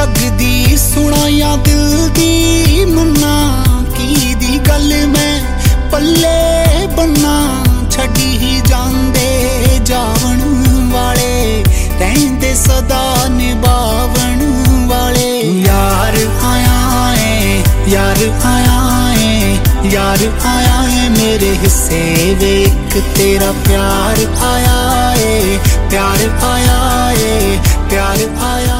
जग दी सुनाया दिल दी मन्ना की दी गल मैं पल्ले बन्ना छड़ी ही जांदे जावन वाले रहंदे सदा निभावन वाले यार आया है यार आया है यार आया है मेरे हिस्से वेख तेरा प्यार आया है प्यार आया है प्यार आया